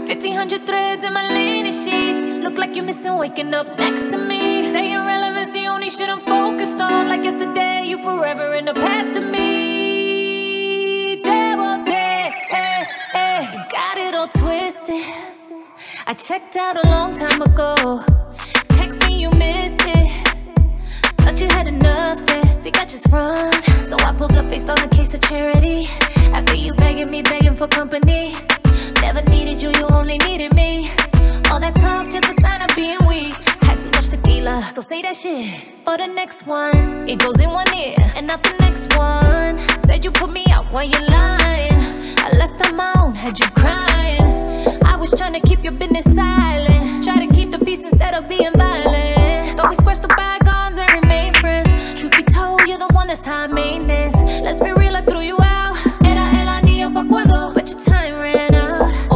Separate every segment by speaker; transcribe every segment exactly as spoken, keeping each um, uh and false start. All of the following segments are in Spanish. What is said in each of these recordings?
Speaker 1: fifteen hundred threads in my linen sheets. Look like you're missing waking up next to me. Staying relevant's the only shit I'm focused on. Like yesterday, you forever in the past to me. Te boté, eh, eh. You got it all twisted. I checked out a long time ago. Text me, you missed it. Thought you had enough there, so you got just run. So I pulled up based on a case of charity. After you begging me, begging for company. Never needed you, you only needed me. All that talk, just a sign of being weak. Had too much tequila, so say that shit. For the next one, it goes in one ear and not the next one. Said you put me out while you're lying. I left on my own, had you crying. I was trying to keep your business silent. Try to keep the peace instead of being violent. Thought we squashed the bygones and remain friends. Truth be told, you're the one that's high maintenance. Let's be real, I threw you out. Era el anillo pa' cuando, but your time ran out.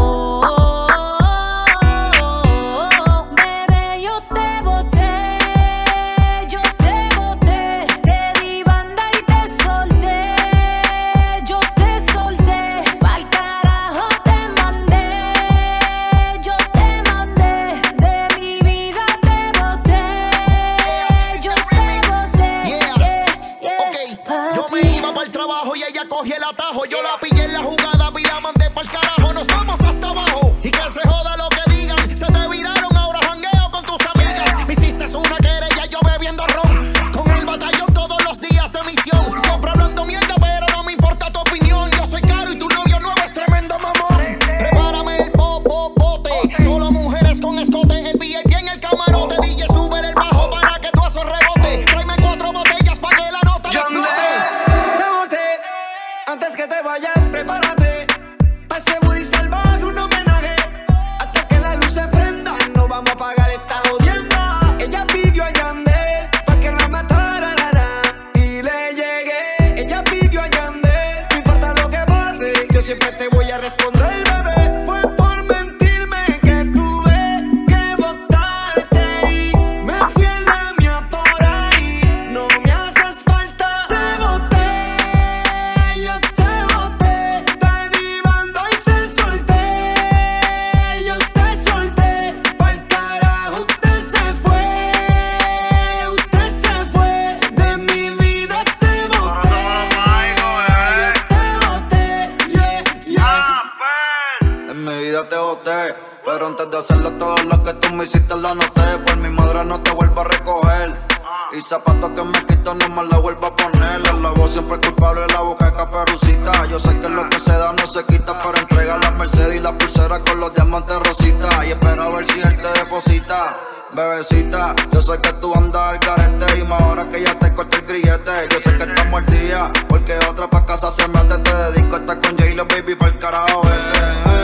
Speaker 2: Zapatos que me quito no me la vuelvo a poner. La voz siempre es culpable, la boca de Caperucita. Yo sé que lo que se da no se quita, pero entrega la Mercedes y la pulsera con los diamantes rosita. Y espero a ver si él te deposita. Bebecita, yo sé que tú andas al garete y más ahora que ya te corté el grillete. Yo sé que estamos al día, porque otra pa' casa se mete. Te dedico a estar con J-Lo, baby, pa'l carajo, vete.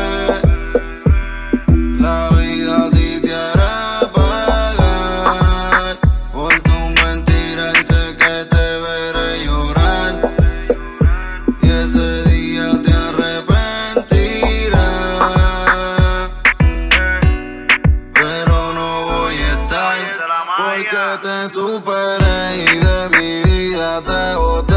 Speaker 2: La vida a ti te hará pagar por tu mentira y sé que te veré llorar. Y ese día te arrepentirás. Pero no voy a estar porque te superé y de mi vida te boté.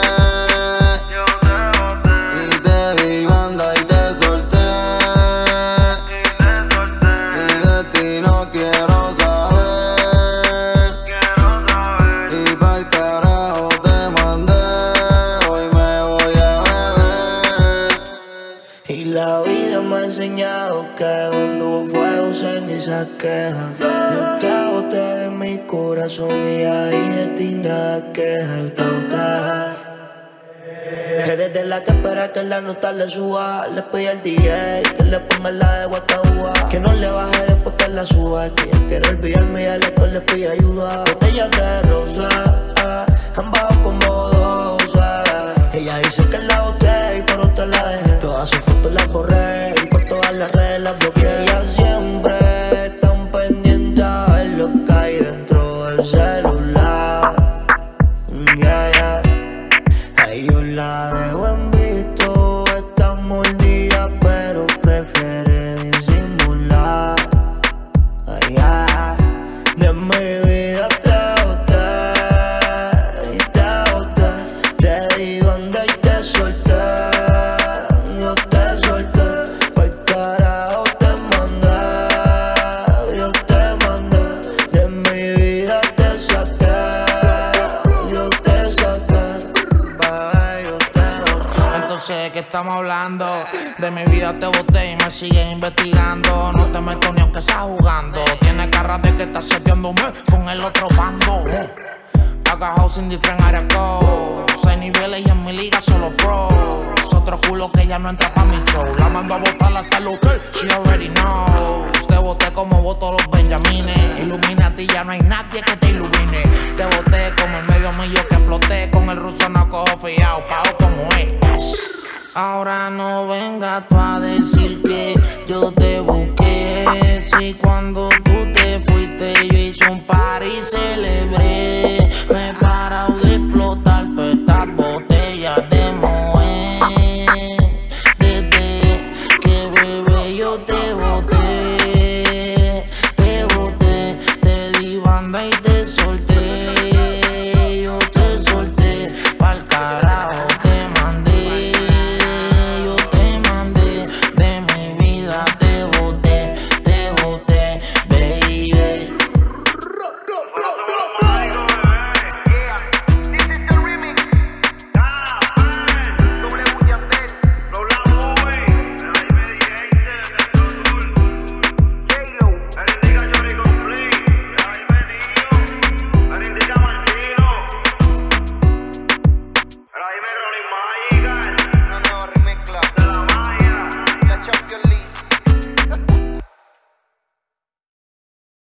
Speaker 3: Queja. Yo te boté de mi corazón y ahí de ti nada queja. Yo te boté. Eres de la que espera que la nota le suba. Le pedí al D J que le ponga la de Guataúba, que no le baje después que la suba. Que ella quiere olvidarme y a la que le pide ayuda. Botellas de rosa han bajado como doce. Ella dice que la boté y por otra la dejé. Todas sus fotos las borré y por todas las redes las bloqueé. Ella siempre lo que hay dentro del celular, yeah, yeah. Ahí yo la dejo en visto, está mordida pero prefiere disimular. Ay, yeah. De mi vida te boté, y te boté.
Speaker 4: sé de qué estamos hablando. De mi vida te boté y me sigues investigando. No te meto ni aunque estás jugando. Tienes cara de que estás seteándome con el otro bando. Acá sin different área code. Seis niveles y en mi liga solo pros. Otro culo que ya no entra pa' mi show. La mando a botar hasta el hotel, she already knows. Te boté como voto los benjamines. Illuminati, ya no hay nadie que te ilumine. Te boté como el medio millo que exploté. Con el ruso no cojo fiao, pago como es. Ahora no vengas tú a decir que yo te busqué. Si cuando tú te fuiste yo hice un party y celebré. Me he parado de explotar todas estas botellas de